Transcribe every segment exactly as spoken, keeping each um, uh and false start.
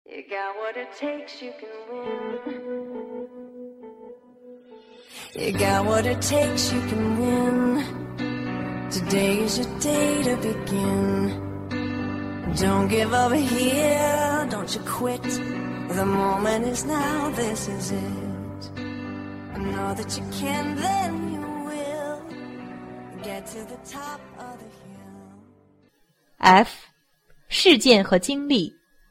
You got what it takes, you can win. You got what it takes, you can win. Today is your day to begin. Don't give up here, don't you quit. The moment is now, this is it. Know that you can, then you will get to the top of the hill. F. 事件和经历。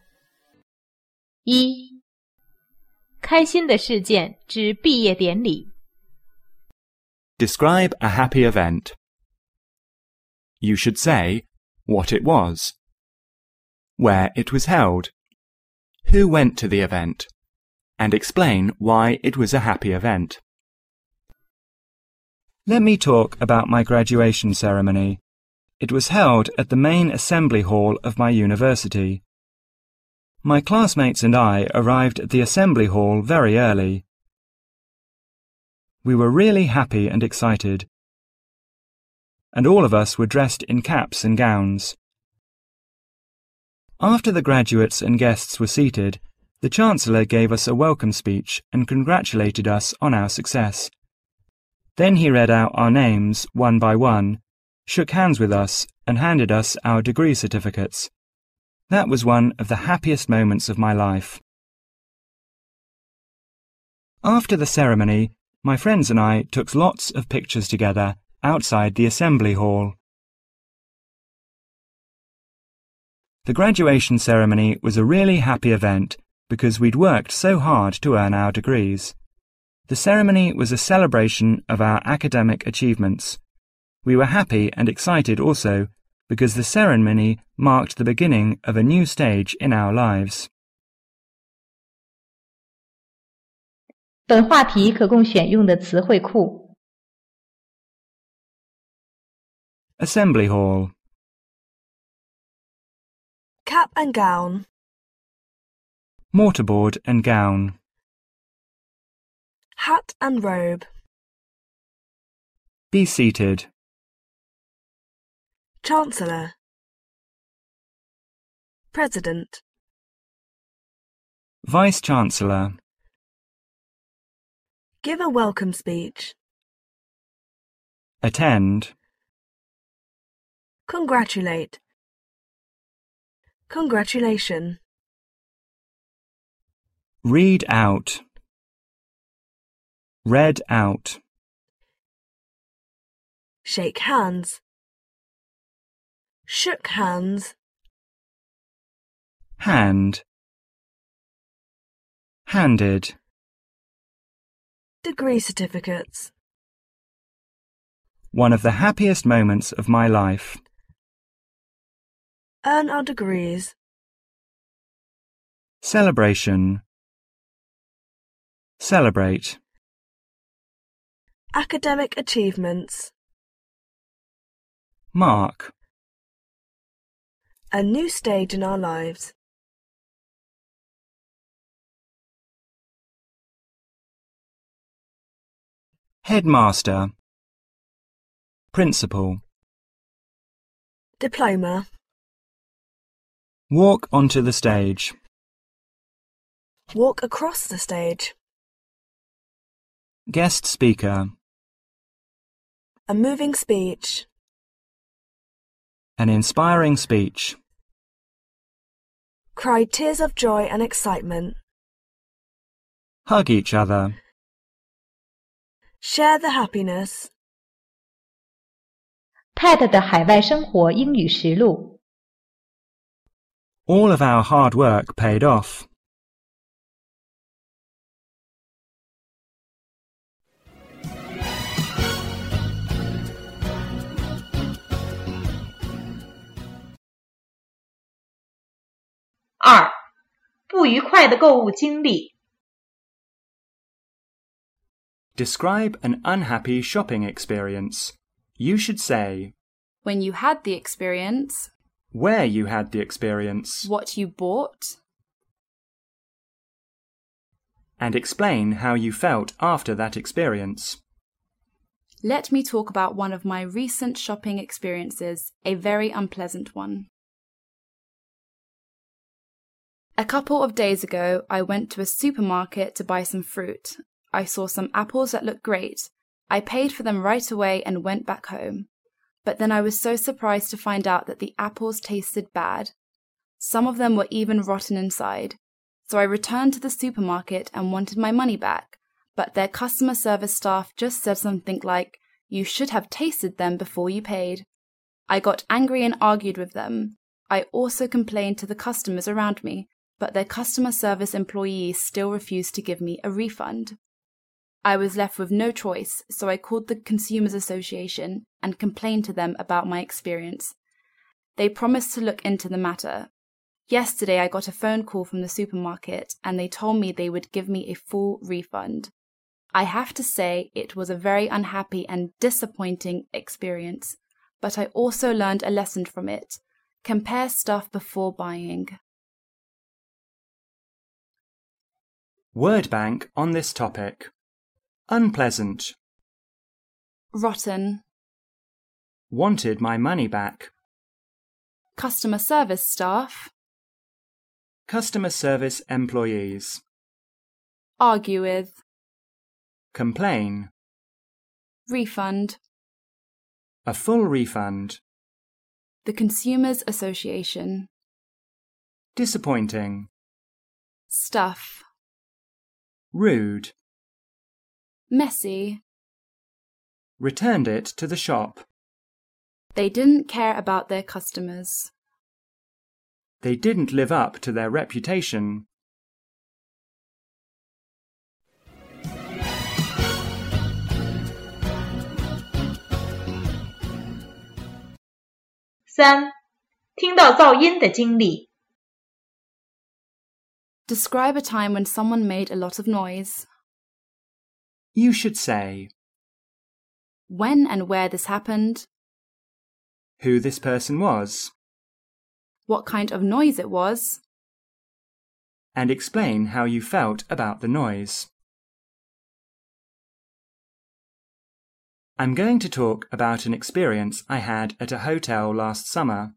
一、开心的事件之毕业典礼。 Describe a happy event. You should say what it was, where it was held, who went to the event, and explain why it was a happy event. Let me talk about my graduation ceremony. It was held at the main assembly hall of my university. My classmates and I arrived at the assembly hall very early. We were really happy and excited, and all of us were dressed in caps and gowns. After the graduates and guests were seated, the Chancellor gave us a welcome speech and congratulated us on our success. Then he read out our names one by one, shook hands with us, and handed us our degree certificates. That was one of the happiest moments of my life. After the ceremony, my friends and I took lots of pictures together outside the assembly hall. The graduation ceremony was a really happy event because we'd worked so hard to earn our degrees. The ceremony was a celebration of our academic achievements. We were happy and excited also because the ceremony marked the beginning of a new stage in our lives. 本话题可供选用的词汇库。 Assembly hall. Cap and gown. Mortarboard and gown. Hat and robe. Be seated. Chancellor. President. Vice-Chancellor. Give a welcome speech. Attend. Congratulate. Congratulation. Read out. Read out. Shake hands. Shook hands. Hand. Handed. Degree certificates. One of the happiest moments of my life. Earn our degrees. Celebration. Celebrate. Academic achievements. Mark. A new stage in our lives. Headmaster. Principal. Diploma. Walk onto the stage. Walk across the stage. Guest speaker. A moving speech. An inspiring speech. Cry tears of joy and excitement. Hug each other. Share the happiness. Pat 的海外生活英语实录。 All of our hard work paid off. 二、不愉快的购物经历。 Describe an unhappy shopping experience. You should say when you had the experience, where you had the experience, what you bought, and explain how you felt after that experience. Let me talk about one of my recent shopping experiences, a very unpleasant one. A couple of days ago, I went to a supermarket to buy some fruit. I saw some apples that looked great. I paid for them right away and went back home. But then I was so surprised to find out that the apples tasted bad. Some of them were even rotten inside. So I returned to the supermarket and wanted my money back. But their customer service staff just said something like, "You should have tasted them before you paid." I got angry and argued with them. I also complained to the customers around me, but their customer service employees still refused to give me a refund. I was left with no choice, so I called the Consumers Association and complained to them about my experience. They promised to look into the matter. Yesterday I got a phone call from the supermarket and they told me they would give me a full refund. I have to say it was a very unhappy and disappointing experience, but I also learned a lesson from it. Compare stuff before buying. Word bank on this topic. Unpleasant. Rotten. Wanted my money back. Customer service staff. Customer service employees. Argue with. Complain. Refund. A full refund. The Consumers Association. Disappointing. Stuff. Rude. Messy. Returned it to the shop. They didn't care about their customers. They didn't live up to their reputation. 三、听到噪音的经历。 Describe a time when someone made a lot of noise. You should say When and where this happened. who this person was What kind of noise it was. and explain how you felt about the noise. I'm going to talk about an experience I had at a hotel last summer.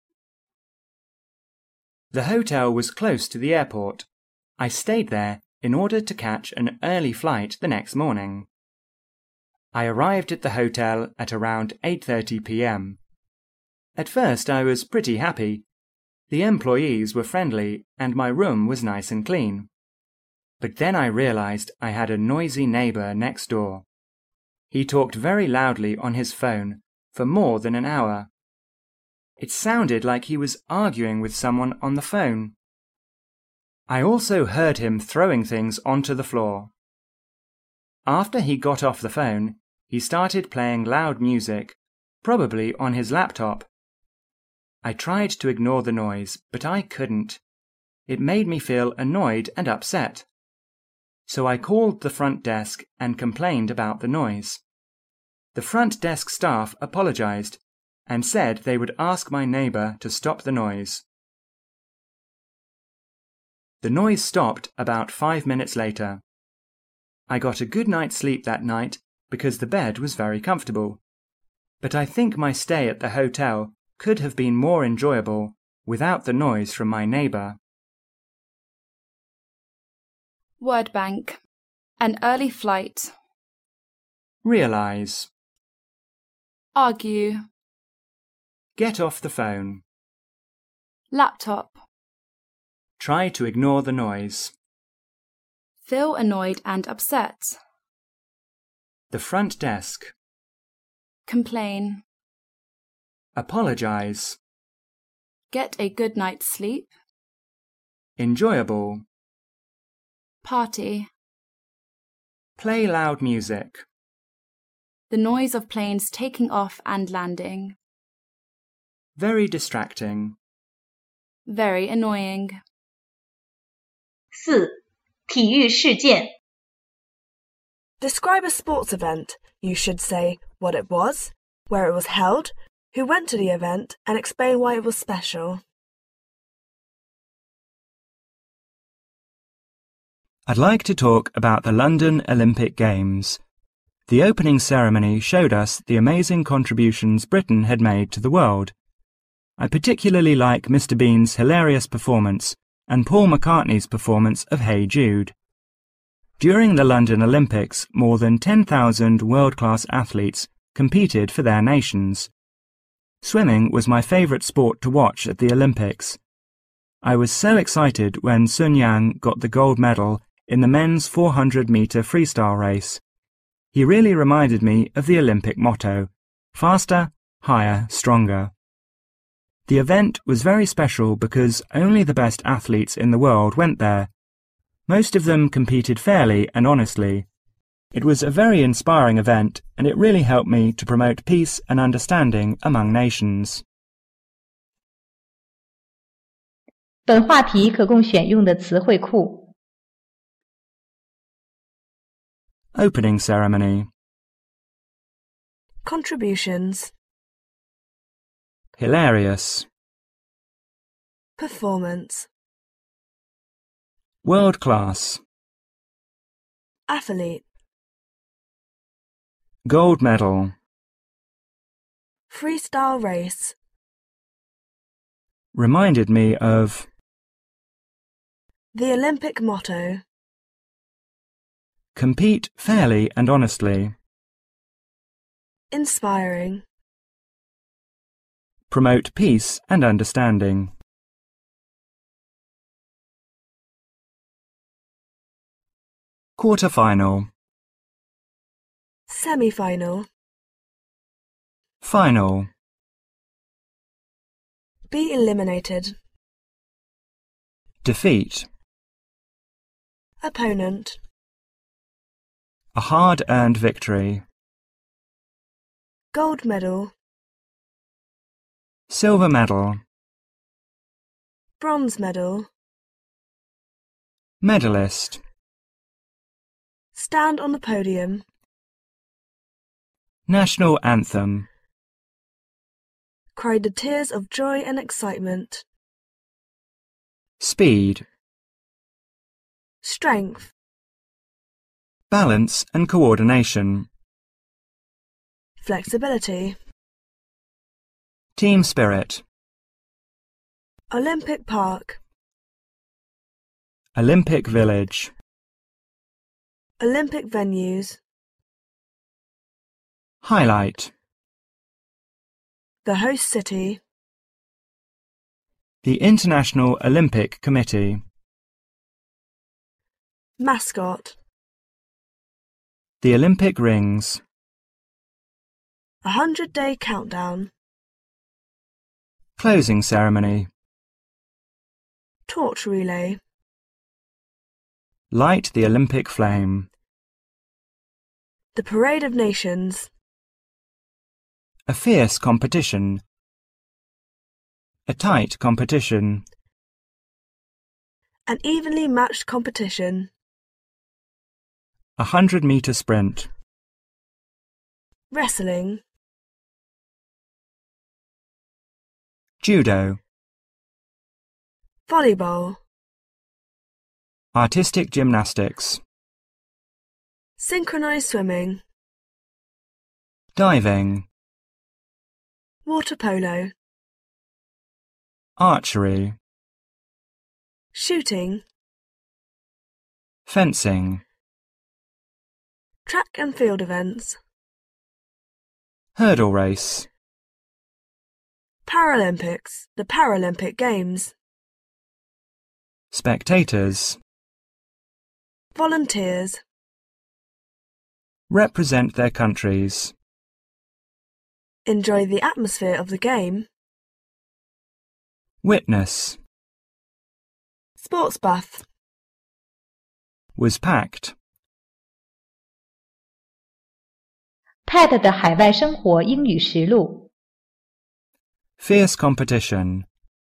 The hotel was close to the airport. I stayed there in order to catch an early flight the next morning. I arrived at the hotel at around eight thirty p m. At first I was pretty happy. The employees were friendly and my room was nice and clean. But then I realized I had a noisy neighbor next door. He talked very loudly on his phone for more than an hour. It sounded like he was arguing with someone on the phone. I also heard him throwing things onto the floor. After he got off the phone, he started playing loud music, probably on his laptop. I tried to ignore the noise, but I couldn't. It made me feel annoyed and upset. So I called the front desk and complained about the noise. The front desk staff apologized and said they would ask my neighbor to stop the noise. The noise stopped about five minutes later. I got a good night's sleep that night because the bed was very comfortable. But I think my stay at the hotel could have been more enjoyable without the noise from my neighbor. Word bank. An early flight. Realize. Argue. Get off the phone. Laptop. Try to ignore the noise. Feel annoyed and upset. The front desk. Complain. Apologize. Get a good night's sleep. Enjoyable. Party. Play loud music. The noise of planes taking off and landing. Very distracting. Very annoying. 四、体育事件。 Describe a sports event. You should say what it was, where it was held, who went to the event, and explain why it was special. I'd like to talk about the London Olympic Games. The opening ceremony showed us the amazing contributions Britain had made to the world. I particularly like Mister Bean's hilarious performance and Paul McCartney's performance of Hey Jude. During the London Olympics, more than ten thousand world-class athletes competed for their nations. Swimming was my favourite sport to watch at the Olympics. I was so excited when Sun Yang got the gold medal in the men's four hundred metre freestyle race. He really reminded me of the Olympic motto, faster, higher, stronger. The event was very special because only the best athletes in the world went there. Most of them competed fairly and honestly. It was a very inspiring event, and it really helped me to promote peace and understanding among nations. 本话题可供选用的词汇库 Opening ceremony. Contributions. Hilarious. Performance. World class. Athlete. Gold medal. Freestyle race. Reminded me of The Olympic motto. compete fairly and honestly. Inspiring. Promote peace and understanding. Quarter-final. Semi-final. Final. Be eliminated. Defeat. Opponent. A hard-earned victory. Gold medal. Silver medal. Bronze medal. Medalist. Stand on the podium. National anthem. Cried the tears of joy and excitement. Speed. Strength. Balance and coordination. Flexibility. Team spirit. Olympic Park. Olympic village. Olympic venues. Highlight. The host city. The International Olympic Committee. Mascot. The Olympic rings. A hundred-day countdown. Closing ceremony. Torch relay. Light the Olympic flame. The Parade of Nations. A fierce competition. A tight competition. An evenly matched competition. A hundred-metre sprint. Wrestling. Judo. Volleyball. Artistic gymnastics. Synchronized swimming. Diving. Water polo. Archery. Shooting. Fencing. Track and field events. Hurdle race. Paralympics. The Paralympic Games. Spectators. Volunteers. Represent their countries. Enjoy the atmosphere of the game. Witness. Sports buff. Was packed. Pat 的海外生活英语实录 Fierce competition.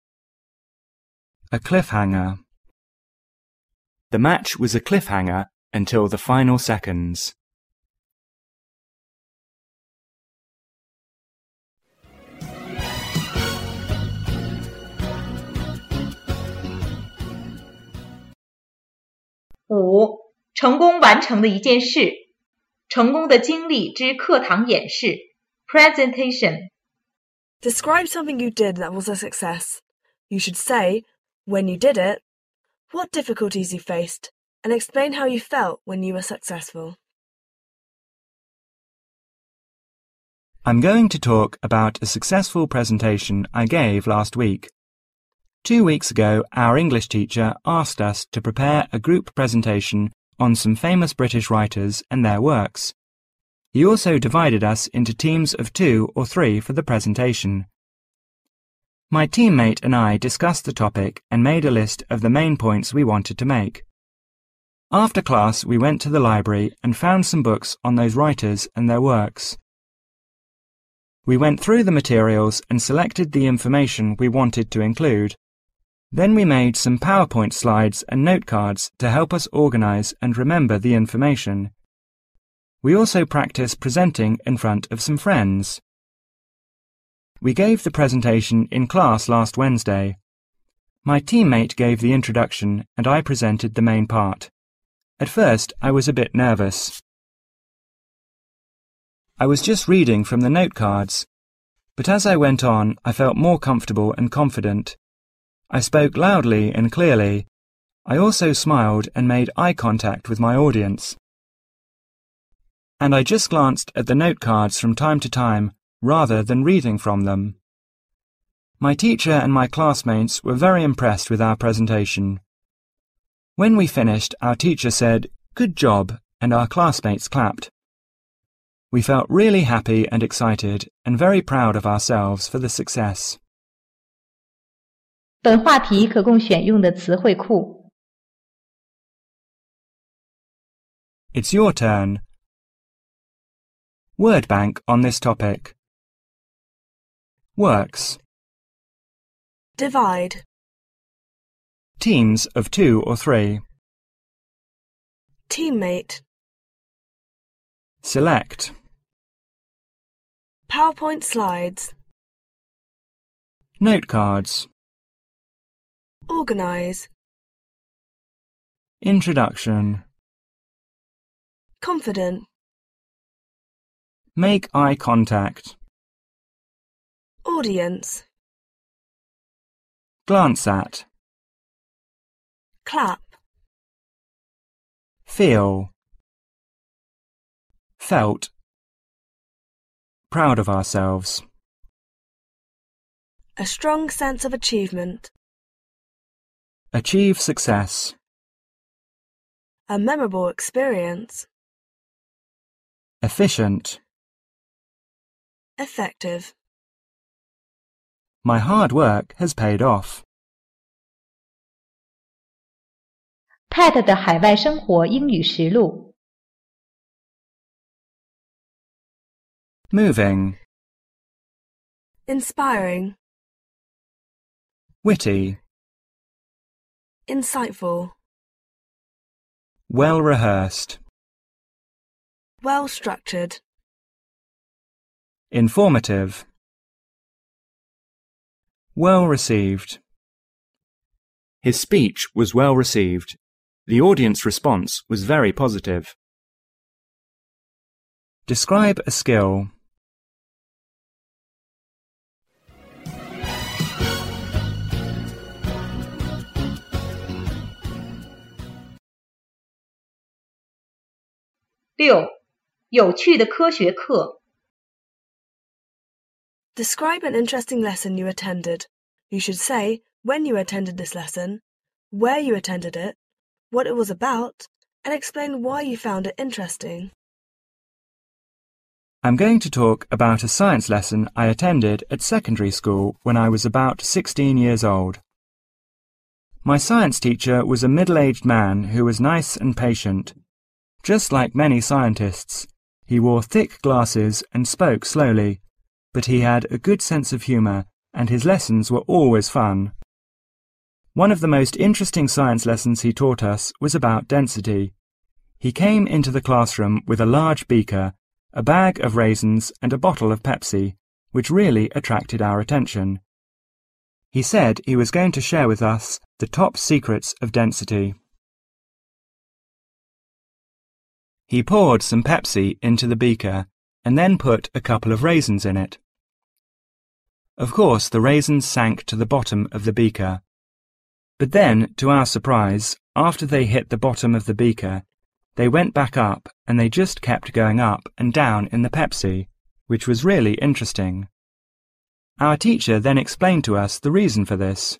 A cliffhanger. The match was a cliffhanger until the final seconds. 五、成功完成的一件事，成功的经历之课堂演示 presentation. Describe something you did that was a success. You should say, when you did it, what difficulties you faced, and explain how you felt when you were successful. I'm going to talk about a successful presentation I gave last week. Two weeks ago, our English teacher asked us to prepare a group presentation on some famous British writers and their works. He also divided us into teams of two or three for the presentation. My teammate and I discussed the topic and made a list of the main points we wanted to make. After class, we went to the library and found some books on those writers and their works. We went through the materials and selected the information we wanted to include. Then we made some PowerPoint slides and note cards to help us organise and remember the information. We also practiced presenting in front of some friends. We gave the presentation in class last Wednesday. My teammate gave the introduction and I presented the main part. At first, I was a bit nervous. I was just reading from the note cards, but as I went on, I felt more comfortable and confident. I spoke loudly and clearly. I also smiled and made eye contact with my audience. And I just glanced at the note cards from time to time, rather than reading from them. My teacher and my classmates were very impressed with our presentation. When we finished, our teacher said, "Good job," and our classmates clapped. We felt really happy and excited and very proud of ourselves for the success. 本话题可供选用的词汇库 It's your turn. Word bank on this topic. Works. Divide. Teams of two or three. Teammate. Select. PowerPoint slides. Note cards. Organise. Introduction. Confident. Make eye contact. Audience. Glance at. Clap. Feel. Felt. Proud of ourselves. A strong sense of achievement. Achieve success. A memorable experience. Efficient. Effective. My hard work has paid off. Pat 的海外生活英语实录 Moving. Inspiring. Witty. Insightful. Well rehearsed. Well structured. Informative. Well received. His speech was well received. The audience response was very positive. Describe a skill. 六有趣的科学课 Describe an interesting lesson you attended. You should say when you attended this lesson, where you attended it, what it was about, and explain why you found it interesting. I'm going to talk about a science lesson I attended at secondary school when I was about sixteen years old. My science teacher was a middle-aged man who was nice and patient. Just like many scientists, he wore thick glasses and spoke slowly, but he had a good sense of humour and his lessons were always fun. One of the most interesting science lessons he taught us was about density. He came into the classroom with a large beaker, a bag of raisins and a bottle of Pepsi, which really attracted our attention. He said he was going to share with us the top secrets of density. He poured some Pepsi into the beaker and then put a couple of raisins in it. Of course, the raisins sank to the bottom of the beaker. But then, to our surprise, after they hit the bottom of the beaker, they went back up and they just kept going up and down in the Pepsi, which was really interesting. Our teacher then explained to us the reason for this.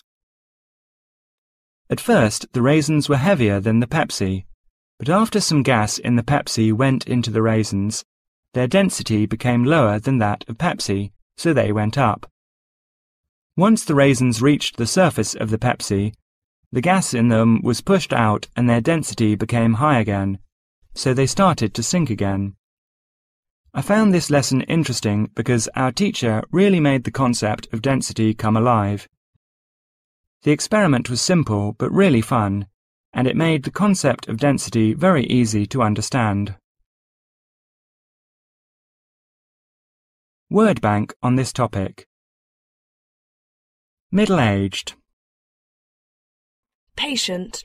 At first, the raisins were heavier than the Pepsi, but after some gas in the Pepsi went into the raisins, their density became lower than that of Pepsi, so they went up. Once the raisins reached the surface of the Pepsi, the gas in them was pushed out and their density became high again, so they started to sink again. I found this lesson interesting because our teacher really made the concept of density come alive. The experiment was simple but really fun, and it made the concept of density very easy to understand. Word bank on this topic. Middle-aged. Patient.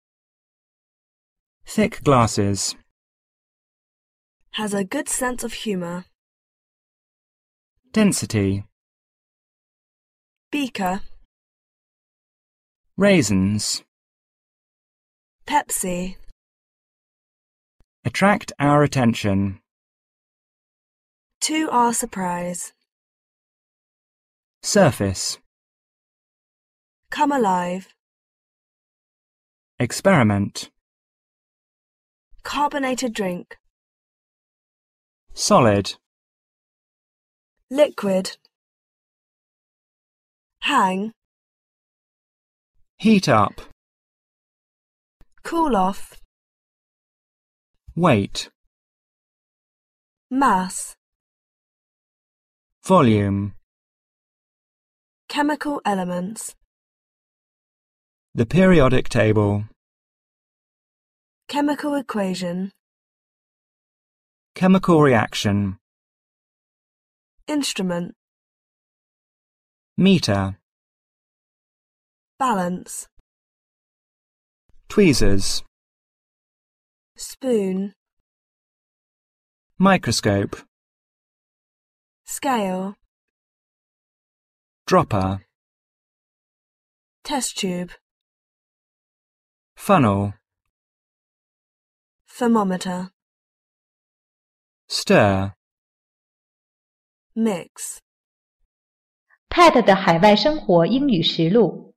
Thick glasses. Has a good sense of humour. Density. Beaker. Raisins. Pepsi. Attract our attention. To our surprise. Surface. Come alive. Experiment. Carbonated drink. Solid. Liquid. Hang. Heat up. Cool off. Weight. Mass. Volume. Chemical elements. The periodic table. Chemical equation. Chemical reaction. Instrument. Meter. Balance. Tweezers. Spoon. Microscope. Scale. Dropper. Test tube. Funnel. Thermometer. Stir. Mix. Pat 的海外生活英语实录。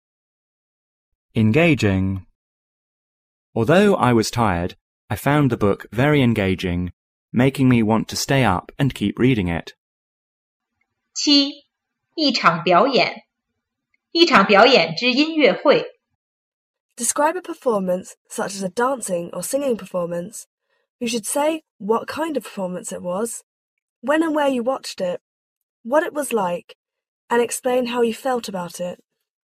Engaging. Although I was tired, I found the book very engaging, making me want to stay up and keep reading it. 七，一场表演。一场表演之音乐会。 Describe a performance such as a dancing or singing performance. You should say what kind of performance it was, when and where you watched it, what it was like, and explain how you felt about it.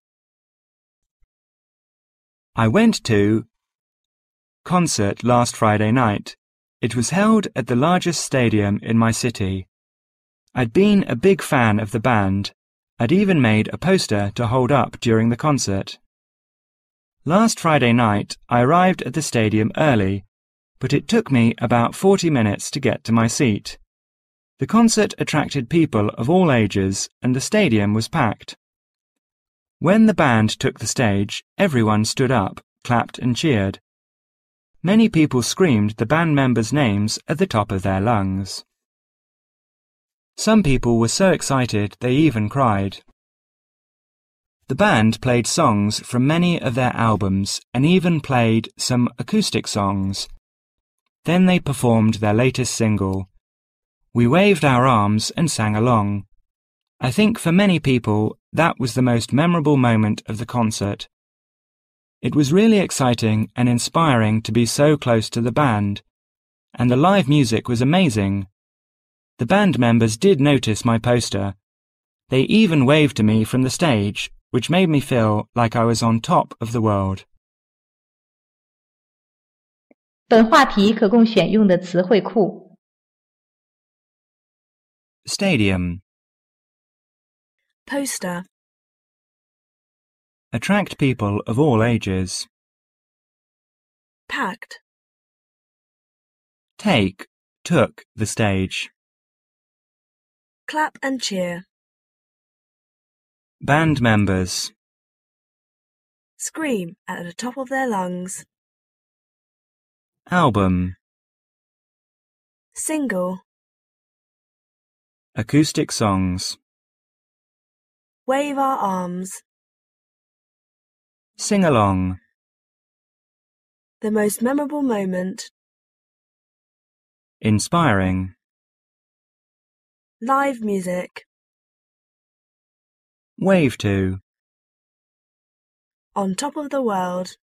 I went to concert last Friday night. It was held at the largest stadium in my city. I'd been a big fan of the band. I'd even made a poster to hold up during the concert. Last Friday night, I arrived at the stadium early, but it took me about forty minutes to get to my seat. The concert attracted people of all ages, and the stadium was packed. When the band took the stage, everyone stood up, clapped and cheered. Many people screamed the band members' names at the top of their lungs. Some people were so excited they even cried. The band played songs from many of their albums and even played some acoustic songs. Then they performed their latest single. We waved our arms and sang along. I think for many people that was the most memorable moment of the concert. It was really exciting and inspiring to be so close to the band, and the live music was amazing. The band members did notice my poster. They even waved to me from the stage, which made me feel like I was on top of the world. 本话题可供选用的词汇库。 Stadium. Poster. Attract people of all ages. Packed. Take, took the stage. Clap and cheer. Band members. scream at the top of their lungs. Album. Single. Acoustic songs. Wave our arms. Sing along. The most memorable moment. Inspiring. Live music. Wave to. On top of the world.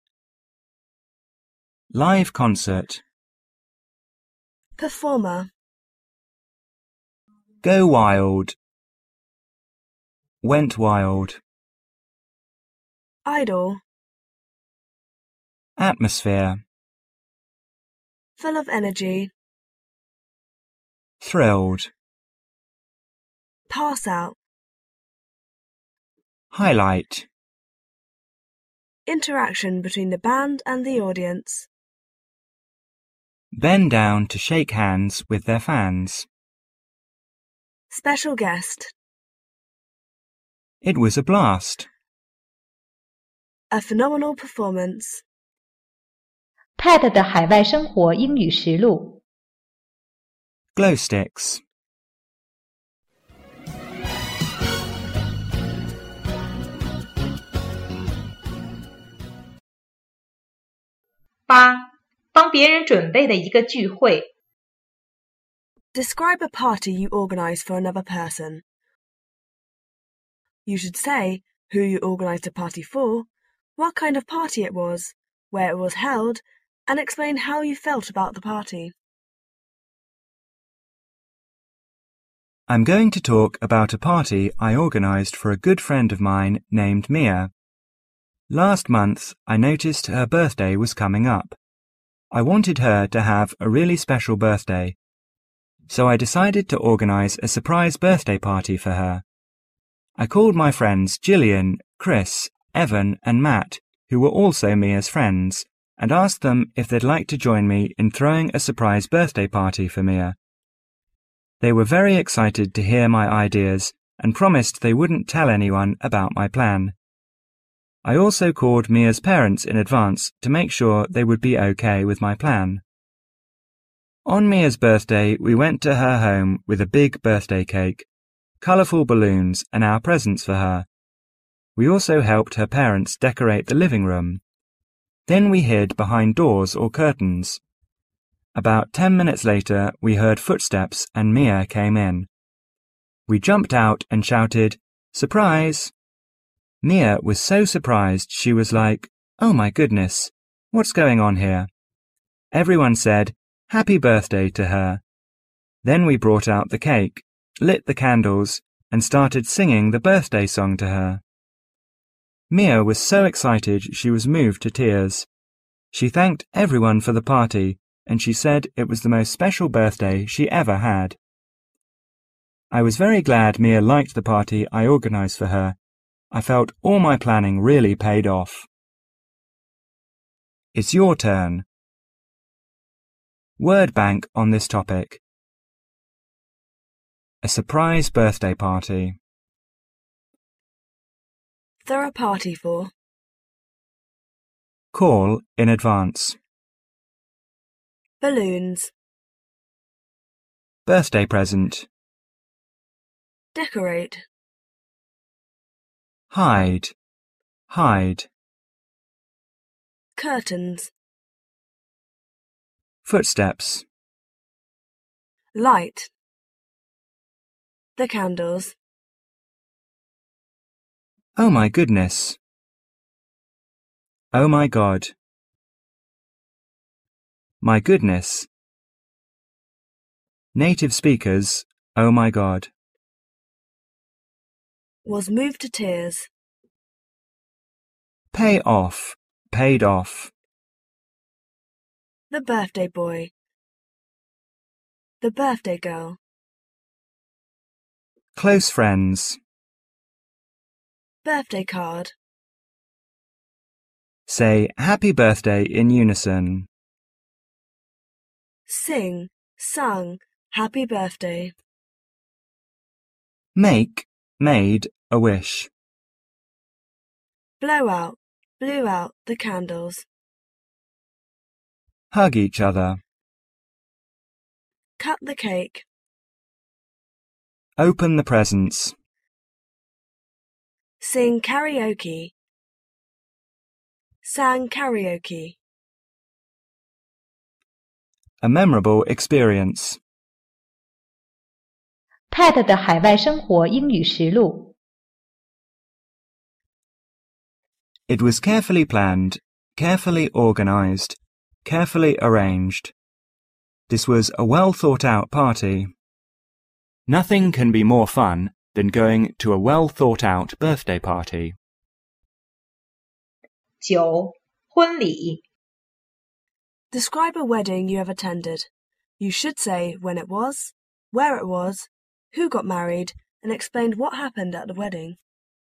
Live concert. Performer. Go wild. Went wild. Idle. Atmosphere. Full of energy. Thrilled. Pass out. Highlight. Interaction between the band and the audience. Bend down to shake hands with their fans. Special guest. It was a blast. A phenomenal performance. Pat 的海外生活英语实录。 Glow sticks. 八，帮别人准备的一个聚会。 Describe a party you organize for another person. You should say who you organized a party for, what kind of party it was, where it was held, and explain how you felt about the party. I'm going to talk about a party I organized for a good friend of mine named Mia. Last month, I noticed her birthday was coming up. I wanted her to have a really special birthday, so I decided to organize a surprise birthday party for her. I called my friends Gillian, Chris, Evan, and Matt, who were also Mia's friends, and asked them if they'd like to join me in throwing a surprise birthday party for Mia. They were very excited to hear my ideas and promised they wouldn't tell anyone about my plan. I also called Mia's parents in advance to make sure they would be okay with my plan. On Mia's birthday, we went to her home with a big birthday cake, colourful balloons, and our presents for her. We also helped her parents decorate the living room. Then we hid behind doors or curtains. About ten minutes later, we heard footsteps and Mia came in. We jumped out and shouted, "Surprise!" Mia was so surprised she was like, "Oh my goodness, what's going on here?" Everyone said, "Happy birthday" to her. Then we brought out the cake, lit the candles, and started singing the birthday song to her. Mia was so excited she was moved to tears. She thanked everyone for the party, and she said it was the most special birthday she ever had. I was very glad Mia liked the party I organized for her. I felt all my planning really paid off. It's your turn. Word bank on this topic. A surprise birthday party. Throw a party for. Call in advance. Balloons. Birthday present. Decorate. Hide. Hide. Curtains. Footsteps. Light. The candles. Oh my goodness. Oh my God. My goodness. Native speakers, oh my God. Was moved to tears. Pay off, paid off. The birthday boy. The birthday girl. Close friends. Birthday card. Say happy birthday in unison. Sing, sung, happy birthday. Make, made a wish. Blow out, blew out the candles. Hug each other. Cut the cake. Open the presents. Sing karaoke. Sang karaoke. A memorable experience. Pat 的海外生活英语实录。 It was carefully planned, carefully organized, carefully arranged. This was a well-thought-out party. Nothing can be more fun than going to a well-thought-out birthday party. 九、婚礼。 Describe a wedding you have attended. You should say when it was, where it was, who got married, and explain what happened at the wedding.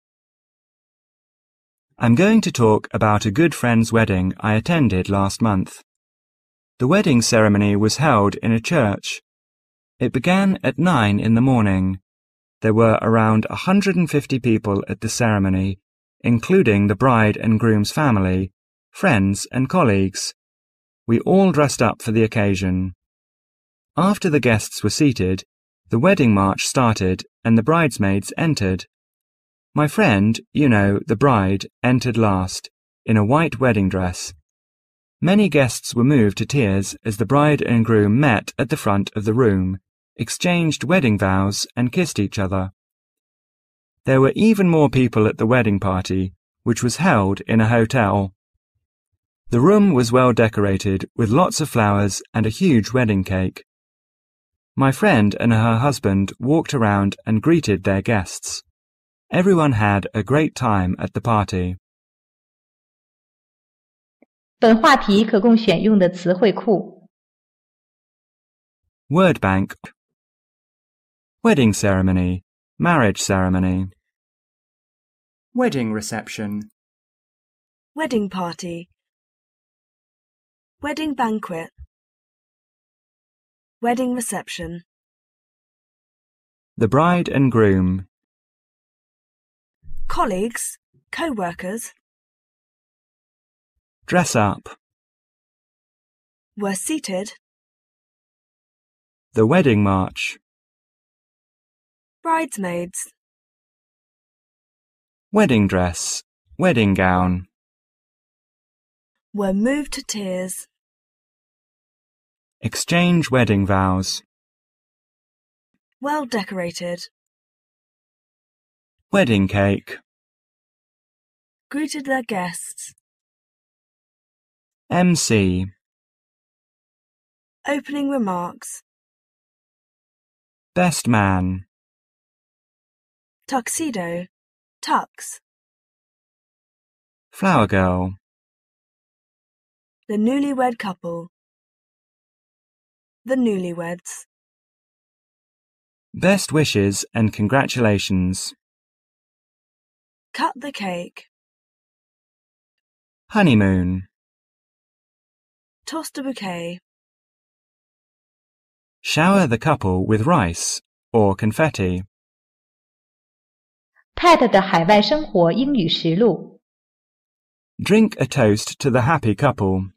I'm going to talk about a good friend's wedding I attended last month. The wedding ceremony was held in a church. It began at nine in the morning. There were around one hundred fifty people at the ceremony, including the bride and groom's family, friends and colleagues. We all dressed up for the occasion. After the guests were seated, the wedding march started and the bridesmaids entered. My friend, you know, the bride, entered last, in a white wedding dress. Many guests were moved to tears as the bride and groom met at the front of the room, exchanged wedding vows and kissed each other. There were even more people at the wedding party, which was held in a hotel. The room was well decorated with lots of flowers and a huge wedding cake. My friend and her husband walked around and greeted their guests. Everyone had a great time at the party. 本话题可供选用的词汇库。 Word bank. Wedding ceremony, marriage ceremony. Wedding reception. Wedding party. Wedding banquet. Wedding reception. The bride and groom. Colleagues, co-workers. Dress up. Were seated. The wedding march. Bridesmaids. Wedding dress, wedding gown. Were moved to tears. Exchange wedding vows. Well decorated. Wedding cake. Greeted their guests. M C. Opening remarks. Best man. Tuxedo. Tux. Flower girl. The newlywed couple. The newlyweds. Best wishes and congratulations. Cut the cake. Honeymoon. Tossed a bouquet. Shower the couple with rice or confetti. Pat 的海外生活英语实录。 Drink a toast to the happy couple.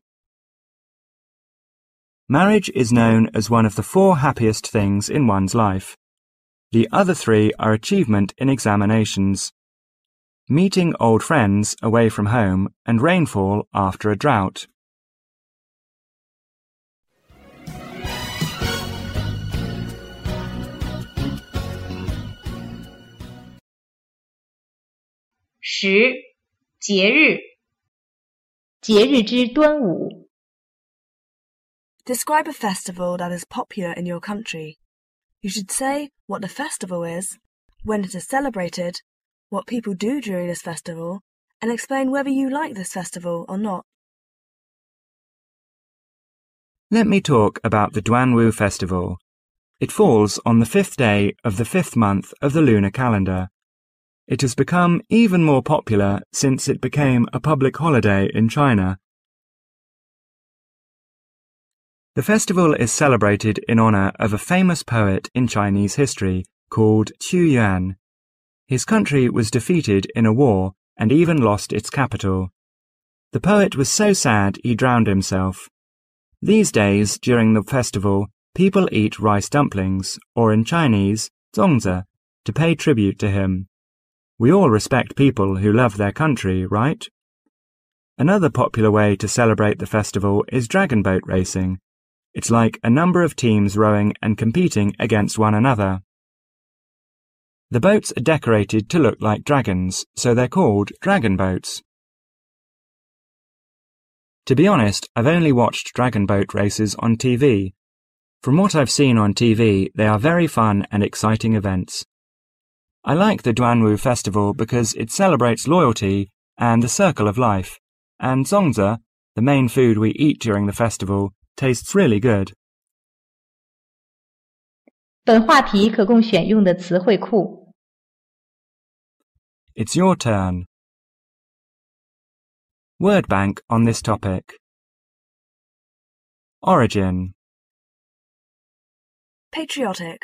Marriage is known as one of the four happiest things in one's life. The other three are achievement in examinations, meeting old friends away from home, and rainfall after a drought. 十、节日。节日之端午。 Describe a festival that is popular in your country. You should say what the festival is, when it is celebrated, what people do during this festival, and explain whether you like this festival or not. Let me talk about the Duanwu festival. It falls on the fifth day of the fifth month of the lunar calendar. It has become even more popular since it became a public holiday in China. The festival is celebrated in honor of a famous poet in Chinese history called Qu Yuan. His country was defeated in a war and even lost its capital. The poet was so sad he drowned himself. These days, during the festival, people eat rice dumplings, or in Chinese, zongzi, to pay tribute to him. We all respect people who love their country, right? Another popular way to celebrate the festival is dragon boat racing. It's like a number of teams rowing and competing against one another. The boats are decorated to look like dragons, so they're called dragon boats. To be honest, I've only watched dragon boat races on T V. From what I've seen on T V, they are very fun and exciting events. I like the Duanwu festival because it celebrates loyalty and the circle of life, and zongzi, the main food we eat during the festival, tastes really good. 本话题可供选用的词汇库 It's your turn. Word bank on this topic. Origin. Patriotic.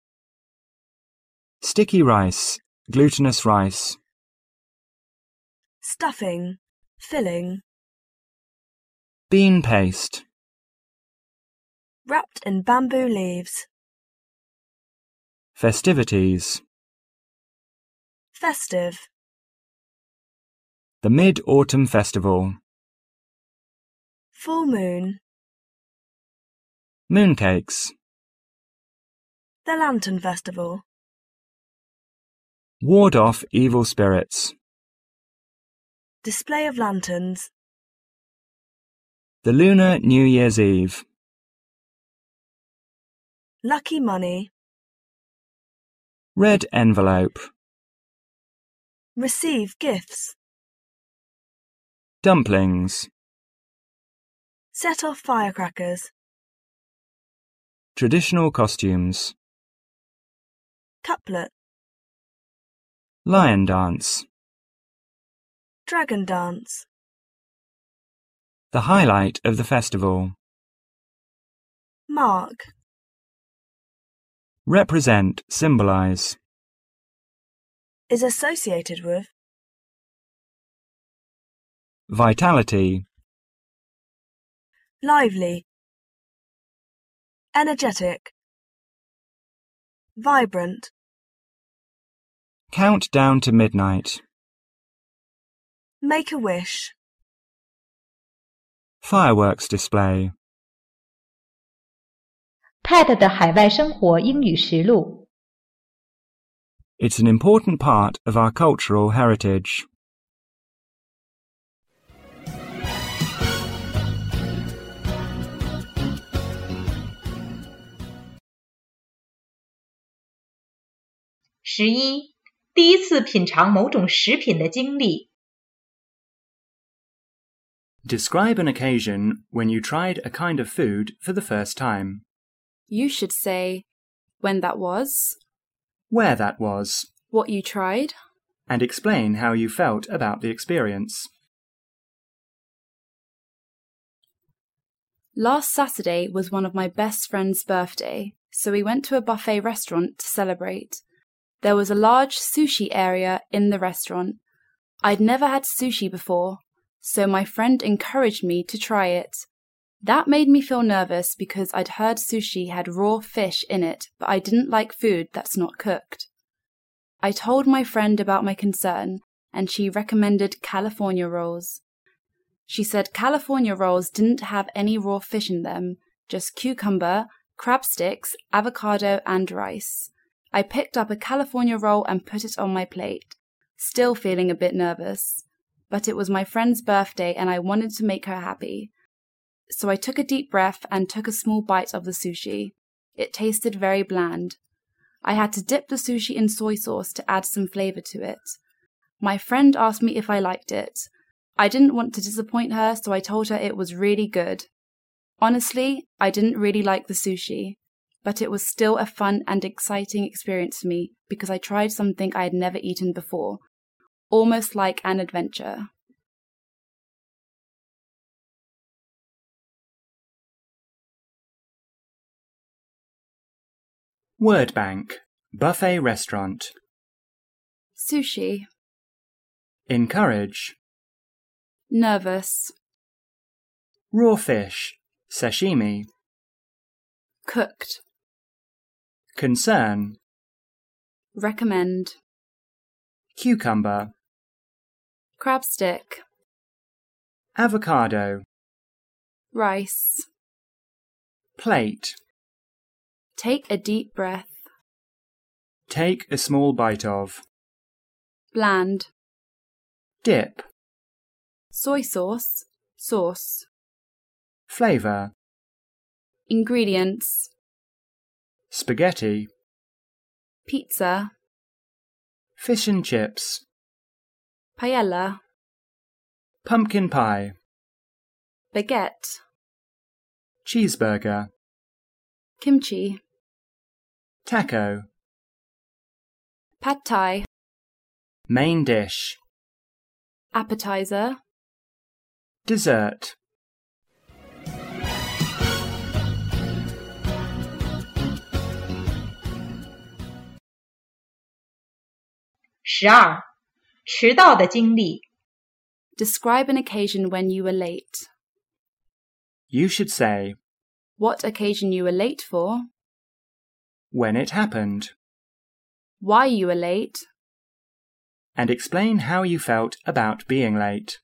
Sticky rice, glutinous rice. Stuffing. Filling. Bean paste. Wrapped in bamboo leaves. Festivities. Festive. The Mid-Autumn Festival. Full moon. Mooncakes. The Lantern Festival. Ward off evil spirits. Display of lanterns. The Lunar New Year's Eve. Lucky money. Red envelope. Receive gifts. Dumplings. Set off firecrackers. Traditional costumes. Couplet. Lion dance. Dragon dance. The highlight of the festival. Mark. Represent, symbolize. Is associated with. Vitality. Lively. Energetic. Vibrant. Count down to midnight. Make a wish. Fireworks display. Pat 的海外生活英语实录 It's an important part of our cultural heritage. .十一第一次品尝某种食品的经历 Describe an occasion when you tried a kind of food for the first time. You should say when that was, Where that was, what you tried, and explain how you felt about the experience. Last Saturday was one of my best friend's birthday, so we went to a buffet restaurant to celebrate. There was a large sushi area in the restaurant. I'd never had sushi before, so my friend encouraged me to try it. That made me feel nervous because I'd heard sushi had raw fish in it, but I didn't like food that's not cooked. I told my friend about my concern, and she recommended California rolls. She said California rolls didn't have any raw fish in them, just cucumber, crab sticks, avocado, and rice. I picked up a California roll and put it on my plate, still feeling a bit nervous. But it was my friend's birthday and I wanted to make her happy. So I took a deep breath and took a small bite of the sushi. It tasted very bland. I had to dip the sushi in soy sauce to add some flavor to it. My friend asked me if I liked it. I didn't want to disappoint her, so I told her it was really good. Honestly, I didn't really like the sushi, but it was still a fun and exciting experience for me because I tried something I had never eaten before, almost like an adventure. Word bank. Buffet restaurant. Sushi. Encourage. nervous, raw fish, sashimi, cooked, concern, recommend, cucumber, crab stick, avocado, rice. plate, Take a deep breath. take a small bite of, Bland. dip, Soy sauce, sauce. flavour, Ingredients. spaghetti, Pizza, fish and chips, paella, pumpkin pie, baguette, cheeseburger, kimchi, taco, pad thai, main dish, appetizer, dessert. 十二，迟到的经历。 Describe an occasion when you were late. You should say, What occasion you were late for, when it happened, why you were late, and explain how you felt about being late.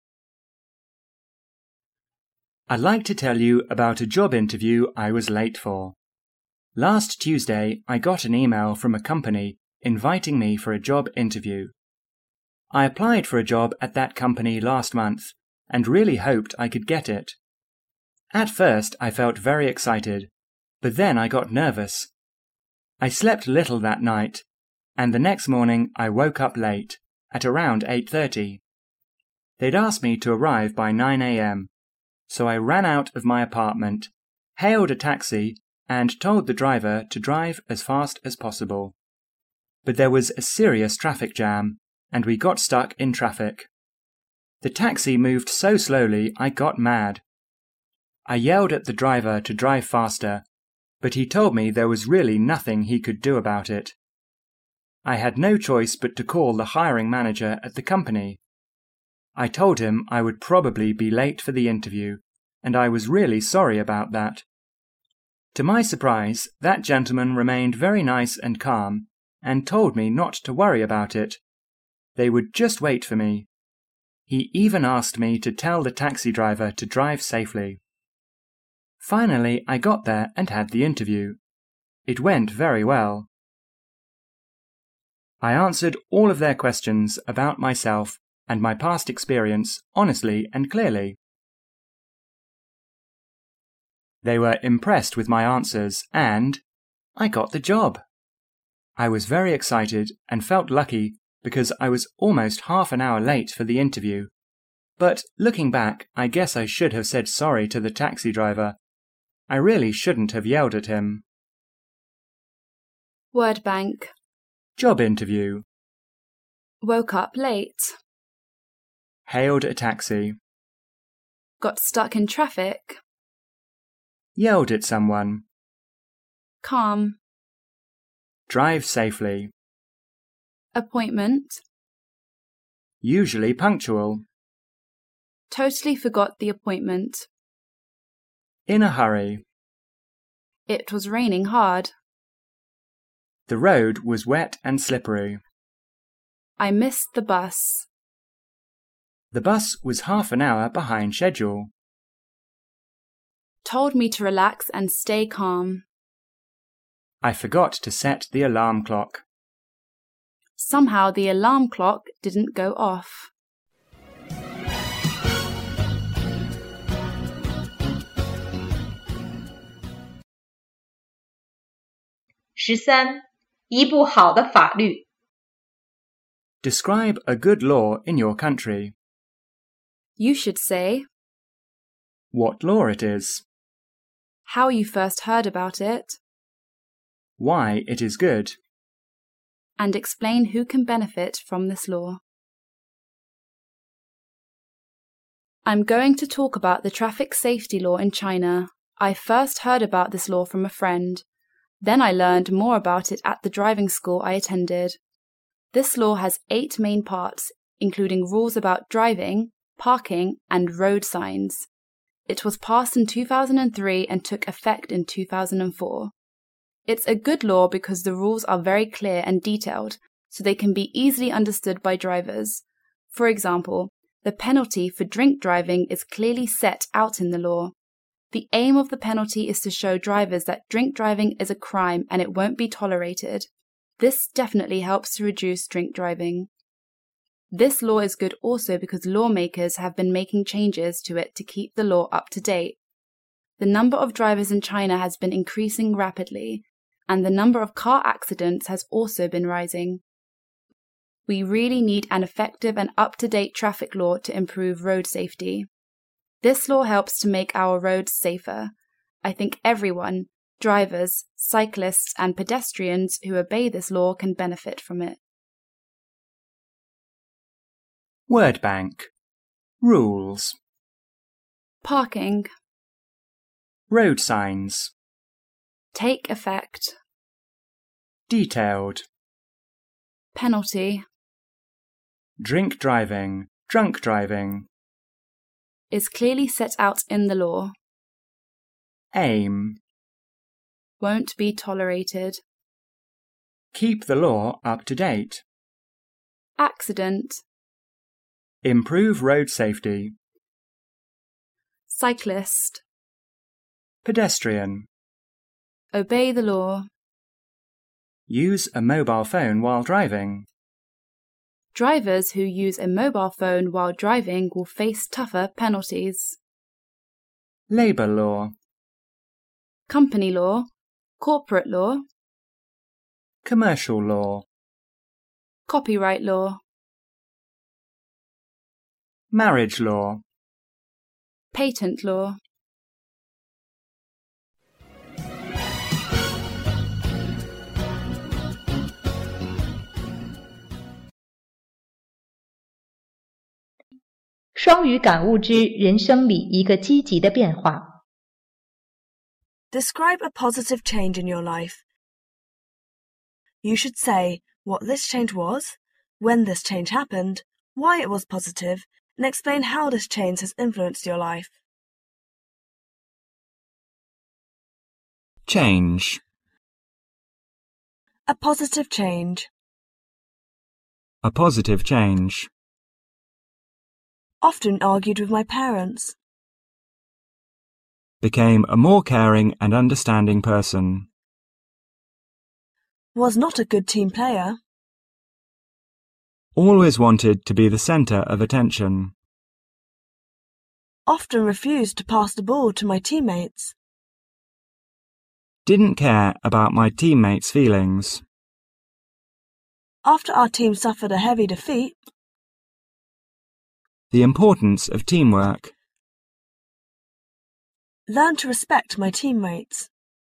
I'd like to tell you about a job interview I was late for. Last Tuesday, I got an email from a company inviting me for a job interview. I applied for a job at that company last month and really hoped I could get it. At first, I felt very excited, but then I got nervous. I slept little that night, and the next morning I woke up late, at around eight thirty. They'd asked me to arrive by nine a m, so I ran out of my apartment, hailed a taxi, and told the driver to drive as fast as possible. But there was a serious traffic jam, and we got stuck in traffic. The taxi moved so slowly I got mad. I yelled at the driver to drive faster, but he told me there was really nothing he could do about it. I had no choice but to call the hiring manager at the company. I told him I would probably be late for the interview, and I was really sorry about that. To my surprise, that gentleman remained very nice and calm, and told me not to worry about it. They would just wait for me. He even asked me to tell the taxi driver to drive safely. Finally, I got there and had the interview. It went very well. I answered all of their questions about myself and my past experience honestly and clearly. They were impressed with my answers and I got the job. I was very excited and felt lucky because I was almost half an hour late for the interview. But looking back, I guess I should have said sorry to the taxi driver. I really shouldn't have yelled at him. Word bank. Job interview. Woke up late. Hailed a taxi. Got stuck in traffic. Yelled at someone. Calm. Drive safely. Appointment. Usually punctual. Totally forgot the appointment. In a hurry. It was raining hard. The road was wet and slippery. I missed the bus. The bus was half an hour behind schedule. Told me to relax and stay calm. I forgot to set the alarm clock. Somehow the alarm clock didn't go off. 十三，一部好的法律。 Describe a good law in your country. You should say What law it is. how you first heard about it Why it is good. and explain who can benefit from this law. I'm going to talk about the traffic safety law in China. I first heard about this law from a friend. Then I learned more about it at the driving school I attended. This law has eight main parts, including rules about driving, parking, and road signs. It was passed in two thousand three and took effect in two thousand four. It's a good law because the rules are very clear and detailed, so they can be easily understood by drivers. For example, the penalty for drink driving is clearly set out in the law. The aim of the penalty is to show drivers that drink driving is a crime and it won't be tolerated. This definitely helps to reduce drink driving. This law is good also because lawmakers have been making changes to it to keep the law up to date. The number of drivers in China has been increasing rapidly, and the number of car accidents has also been rising. We really need an effective and up-to-date traffic law to improve road safety. This law helps to make our roads safer. I think everyone, drivers, cyclists, and pedestrians who obey this law can benefit from it. Word bank. Rules. Parking. Road signs. Take effect. Detailed. Penalty. Drink driving. Drunk driving. Is clearly set out in the law. Aim. Won't be tolerated. Keep the law up to date. Accident. Improve road safety. Cyclist. Pedestrian. Obey the law. Use a mobile phone while driving. Drivers who use a mobile phone while driving will face tougher penalties. Labour law. Company law. Corporate law. Commercial law. Copyright law. Marriage law. Patent law. 《双语感悟之人生里一个积极的变化》。 Describe a positive change in your life. You should say what this change was, when this change happened, why it was positive, and explain how this change has influenced your life. Change. A positive change. A positive change. Often argued with my parents. Became a more caring and understanding person. Was not a good team player. Always wanted to be the centre of attention. Often refused to pass the ball to my teammates. Didn't care about my teammates' feelings. After our team suffered a heavy defeat. The importance of teamwork. Learn to respect my teammates.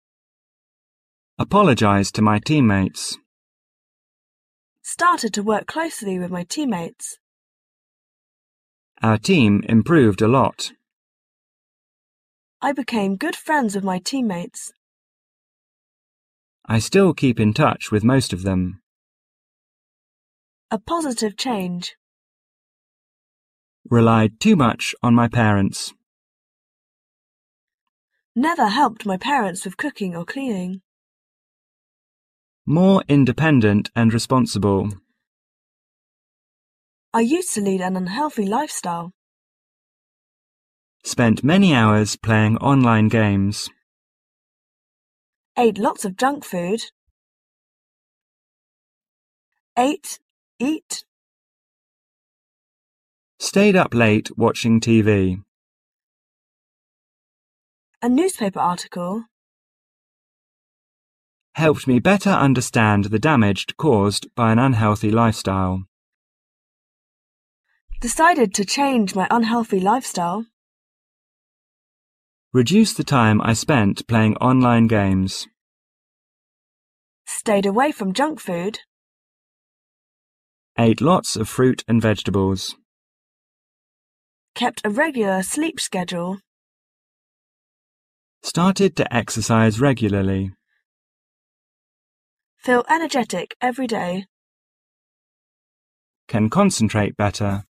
Apologise to my teammates. Started to work closely with my teammates. Our team improved a lot. I became good friends with my teammates. I still keep in touch with most of them. A positive change. Relied too much on my parents. Never helped my parents with cooking or cleaning. More independent and responsible. I used to lead an unhealthy lifestyle. Spent many hours playing online games. Ate lots of junk food. Ate, eat. Stayed up late watching T V. A newspaper article. Helped me better understand the damage caused by an unhealthy lifestyle. Decided to change my unhealthy lifestyle. Reduced the time I spent playing online games. Stayed away from junk food. Ate lots of fruit and vegetables. Kept a regular sleep schedule. Started to exercise regularly. Feel energetic every day. Can concentrate better.